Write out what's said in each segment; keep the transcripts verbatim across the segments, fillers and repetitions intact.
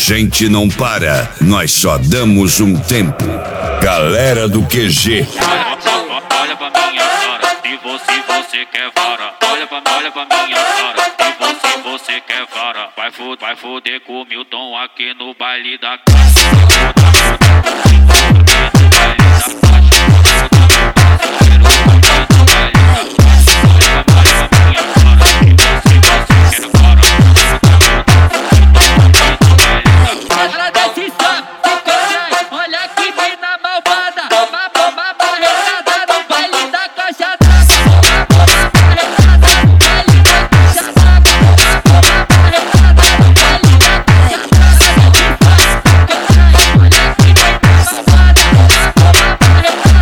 gente não para, nós só damos um tempo. Galera do Q G. Olha pra minha cara, se você, você quer vara. Olha pra, olha pra minha cara, se você, você quer vara. Vai foder, vai foder com o Milton aqui no baile da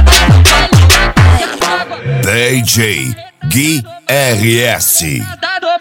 D J Gui R S.